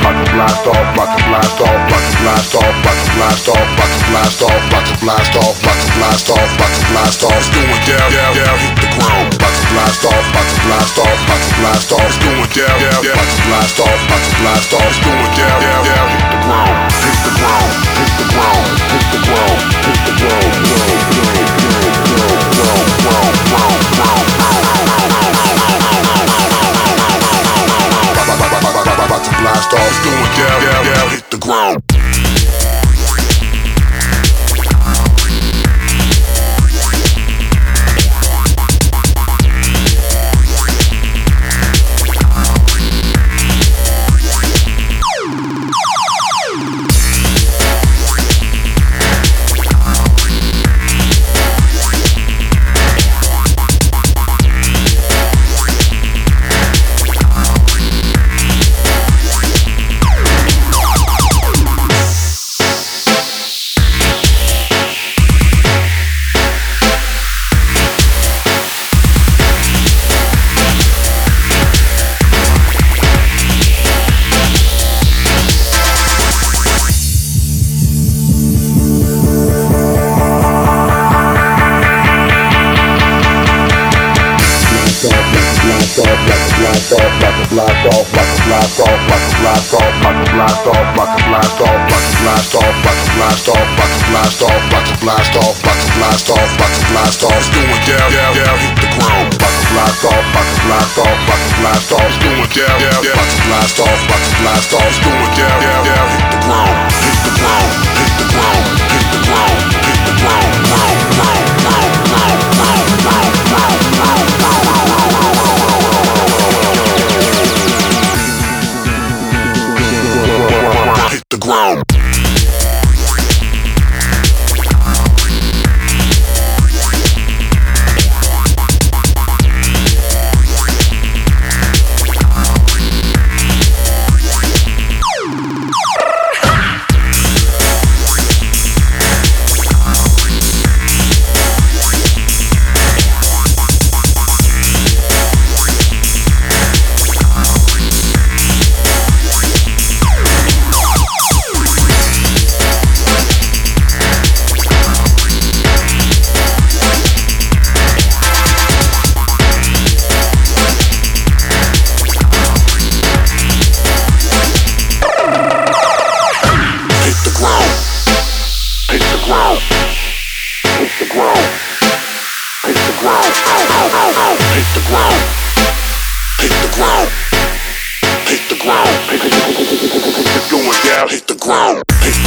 about to blast off, about to blast off, about to blast off, about to blast off, about to blast off, about to blast off, about to blast off, about to blast off. It's going down, down, down, hit the ground. About to blast off, about to blast off, about to blast off. It's going down, down, down, about to blast off, about to blast off. It's going down, down, down, hit the ground, hit the ground, hit the ground, hit the ground, hit the ground, ground, ground, ground, ground, ground, ground, ground, about to blast off. It's going down, down, down, hit the ground. Blast off, about to blast off, about to blast off, about to blast off, about to blast off, about to blast off, about to blast off, about to blast off, about to blast off, about to blast off, about to blast off. It's going down, down, down, hit the ground. About to blast off, about to blast off, about to blast off. It's going down, down, down, about to blast off, about to blast off. It's going down, down, down, hit the ground, hit the ground, hit the ground, hit the ground, hit the ground, ground, ground, ground, ground, ground, ground, ground, ground, ground, hit the ground. Hit the ground, hit the ground, hit the ground, hit the ground, hit the ground, hit